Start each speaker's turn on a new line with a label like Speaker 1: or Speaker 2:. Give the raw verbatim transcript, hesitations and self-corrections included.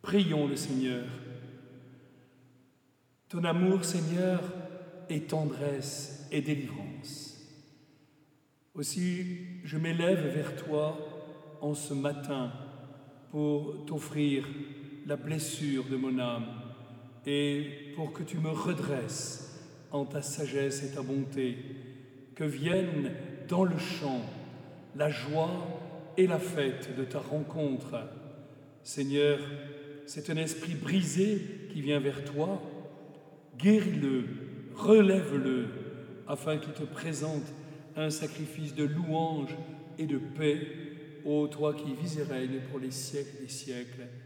Speaker 1: Prions le Seigneur. Ton amour, Seigneur, est tendresse et délivrance. Aussi, je m'élève vers toi en ce matin pour t'offrir la blessure de mon âme et pour que tu me redresses en ta sagesse et ta bonté, que vienne dans le chant la joie et la fête de ta rencontre. Seigneur, c'est un esprit brisé qui vient vers toi. Guéris-le, relève-le, afin qu'il te présente un sacrifice de louange et de paix, ô toi qui vis et règnes pour les siècles des siècles.